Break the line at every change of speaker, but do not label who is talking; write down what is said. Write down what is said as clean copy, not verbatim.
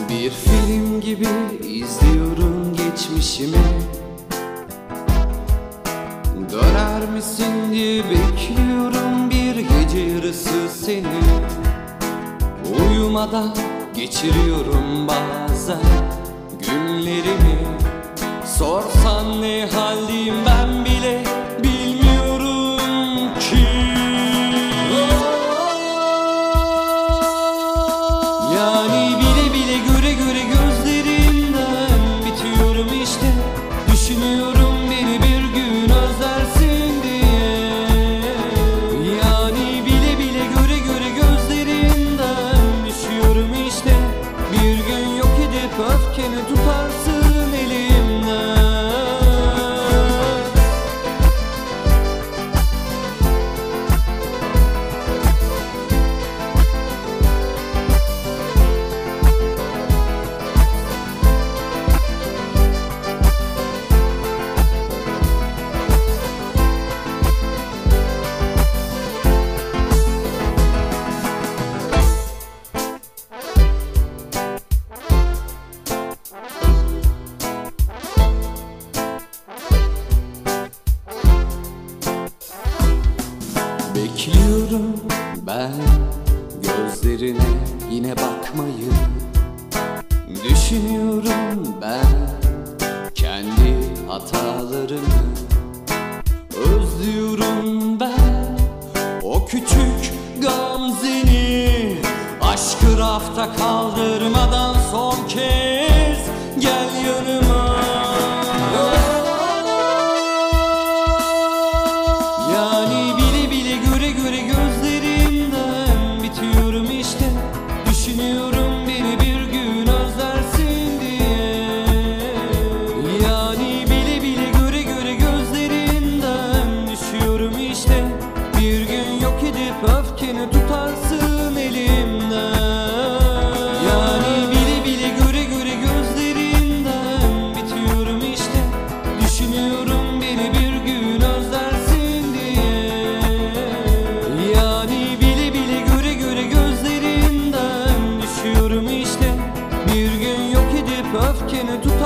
Bir film gibi izliyorum geçmişimi. Döner misin diye bekliyorum bir gece yarısı seni. Uyumadan geçiriyorum bazen günlerimi. Sorsan ne haldeyim ben bile bilmiyorum ki. Yani bile bile göre göre gözlerimden bitiyorum işte. Düşünüyorum beni bir gün özlersin diye. Yani bile bile göre göre gözlerimden düşüyorum işte. Bir gün yok edip öfkeni tutarsın elimden. Bekliyorum ben gözlerine yine bakmayı. Düşünüyorum ben kendi hatalarımı. Özlüyorum ben o küçük Gamze'ni. Aşkı rafta kaldırmadan son kez gel yanıma. Düşünüyorum beni bir gün özlersin diye. Yani bile bile göre göre gözlerinden düşüyorum işte. Bir gün yok edip öfkeni tutarsın elimden. Yani bile bile göre göre gözlerinden bitiyorum işte. Düşünüyorum beni bir gün özlersin diye. Yani bile bile göre göre gözlerinden düşüyorum işte. Bir gün yok edip öfkeni tut.